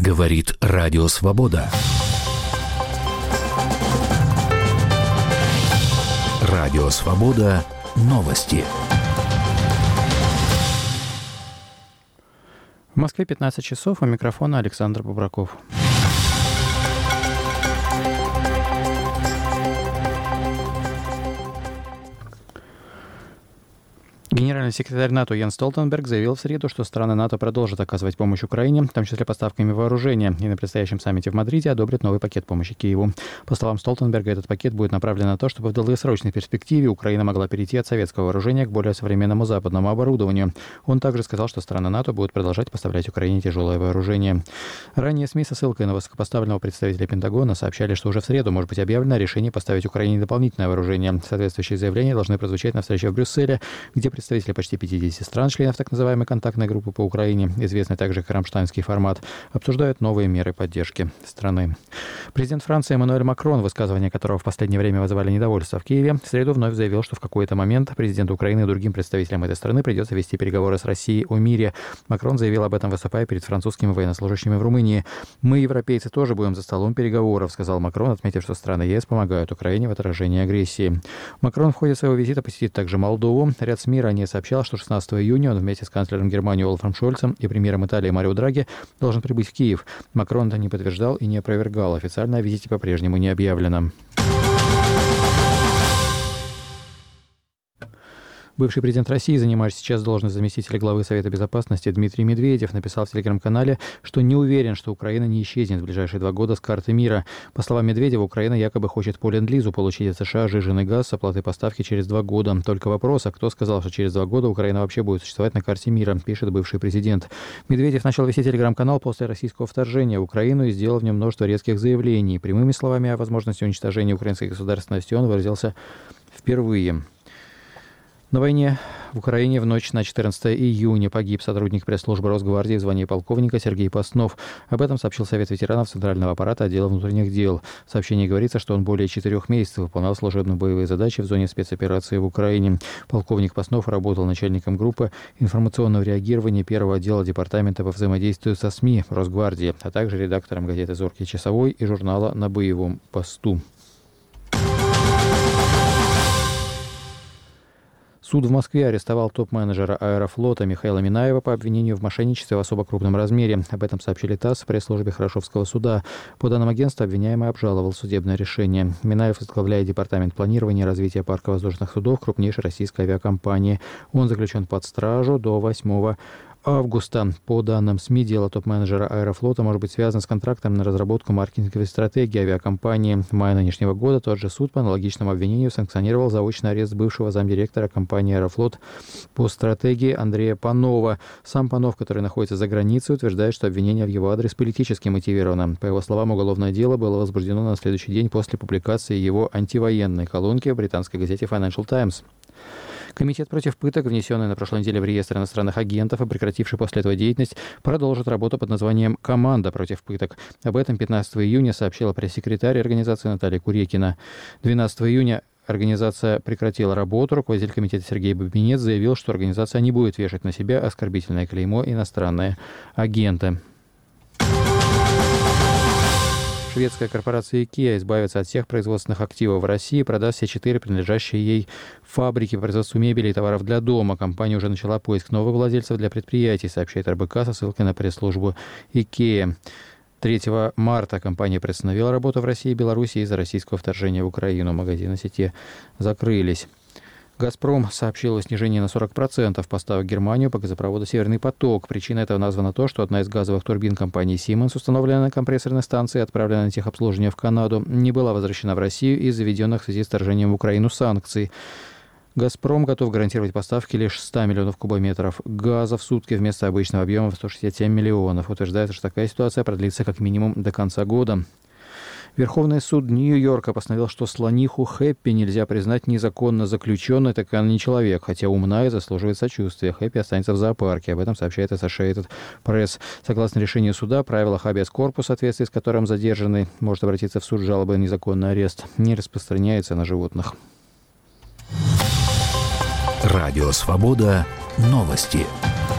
Говорит Радио Свобода. Радио Свобода. Новости. В Москве 15 часов. У микрофона Александр Бубраков. Генеральный секретарь НАТО Йенс Столтенберг заявил в среду, что страны НАТО продолжат оказывать помощь Украине, в том числе поставками вооружения, и на предстоящем саммите в Мадриде одобрят новый пакет помощи Киеву. По словам Столтенберга, этот пакет будет направлен на то, чтобы в долгосрочной перспективе Украина могла перейти от советского вооружения к более современному западному оборудованию. Он также сказал, что страны НАТО будут продолжать поставлять Украине тяжелое вооружение. Ранее СМИ со ссылкой на высокопоставленного представителя Пентагона сообщали, что уже в среду может быть объявлено решение поставить Украине дополнительное вооружение. Соответствующие заявления должны прозвучать на встрече в Брюсселе, где представители почти 50 стран, членов так называемой контактной группы по Украине, известной также как рамштайнский формат, обсуждают новые меры поддержки страны. Президент Франции Эммануэль Макрон, высказывания которого в последнее время вызывали недовольство в Киеве, в среду вновь заявил, что в какой-то момент президенту Украины и другим представителям этой страны придется вести переговоры с Россией о мире. Макрон заявил об этом, выступая перед французскими военнослужащими в Румынии. «Мы, европейцы, тоже будем за столом переговоров», сказал Макрон, отметив, что страны ЕС помогают Украине в отражении агрессии. Макрон в ходе своего визита посетит также Молдову. Ряд СМИ ранее сообщал, что 16 июня он вместе с канцлером Германии Олафом Шольцем и премьером Италии Марио Драги должен прибыть в Киев. Макрон это не подтверждал и не опровергал. Официально о визите по-прежнему не объявлено. Бывший президент России, занимающий сейчас должность заместителя главы Совета Безопасности, Дмитрий Медведев написал в телеграм-канале, что не уверен, что Украина не исчезнет в ближайшие 2 года с карты мира. По словам Медведева, Украина якобы хочет по ленд-лизу получить от США сжиженный газ с оплатой поставки через 2 года. Только вопрос, а кто сказал, что через 2 года Украина вообще будет существовать на карте мира, пишет бывший президент. Медведев начал вести телеграм-канал после российского вторжения в Украину и сделал в нем множество резких заявлений. Прямыми словами о возможности уничтожения украинской государственности он выразился впервые. На войне в Украине в ночь на 14 июня погиб сотрудник пресс-службы Росгвардии в звании полковника Сергей Паснов. Об этом сообщил Совет ветеранов Центрального аппарата отдела внутренних дел. В сообщении говорится, что он более 4 месяцев выполнял служебно-боевые задачи в зоне спецоперации в Украине. Полковник Паснов работал начальником группы информационного реагирования 1-го отдела департамента по взаимодействию со СМИ Росгвардии, а также редактором газеты «Зоркий часовой» и журнала «На боевом посту». Суд в Москве арестовал топ-менеджера Аэрофлота Михаила Минаева по обвинению в мошенничестве в особо крупном размере. Об этом сообщили ТАСС в пресс-службе Хорошевского суда. По данным агентства, обвиняемый обжаловал судебное решение. Минаев возглавляет департамент планирования и развития парка воздушных судов крупнейшей российской авиакомпании. Он заключен под стражу до 8 августа. По данным СМИ, дело топ-менеджера Аэрофлота может быть связано с контрактом на разработку маркетинговой стратегии авиакомпании. В мае нынешнего года тот же суд по аналогичному обвинению санкционировал заочный арест бывшего замдиректора компании «Аэрофлот» по стратегии Андрея Панова. Сам Панов, который находится за границей, утверждает, что обвинение в его адрес политически мотивировано. По его словам, уголовное дело было возбуждено на следующий день после публикации его антивоенной колонки в британской газете Financial Times. Комитет против пыток, внесенный на прошлой неделе в реестр иностранных агентов и прекративший после этого деятельность, продолжит работу под названием «Команда против пыток». Об этом 15 июня сообщила пресс-секретарь организации Наталья Курекина. 12 июня организация прекратила работу. Руководитель комитета Сергей Бабинец заявил, что организация не будет вешать на себя оскорбительное клеймо «иностранные агенты». Шведская корпорация IKEA избавится от всех производственных активов в России и продаст все 4 принадлежащие ей фабрики по производству мебели и товаров для дома. Компания уже начала поиск новых владельцев для предприятий, сообщает РБК со ссылкой на пресс-службу IKEA. 3 марта компания приостановила работу в России и Беларуси из-за российского вторжения в Украину. Магазины сети закрылись. «Газпром» сообщил о снижении на 40% поставок в Германию по газопроводу «Северный поток». Причиной этого названо то, что одна из газовых турбин компании Siemens, установленная на компрессорной станции и отправленная на техобслуживание в Канаду, не была возвращена в Россию из-за введенных в связи с вторжением в Украину санкций. «Газпром» готов гарантировать поставки лишь 100 миллионов кубометров газа в сутки вместо обычного объема в 167 миллионов. Утверждается, что такая ситуация продлится как минимум до конца года. Верховный суд Нью-Йорка постановил, что слониху Хэппи нельзя признать незаконно заключенной, так как она не человек, хотя умна и заслуживает сочувствия. Хэппи останется в зоопарке. Об этом сообщает Associated Press. Согласно решению суда, правило habeas corpus, в соответствии с которым задержанный может обратиться в суд с жалобой на незаконный арест, не распространяется на животных. Радио «Свобода». Новости.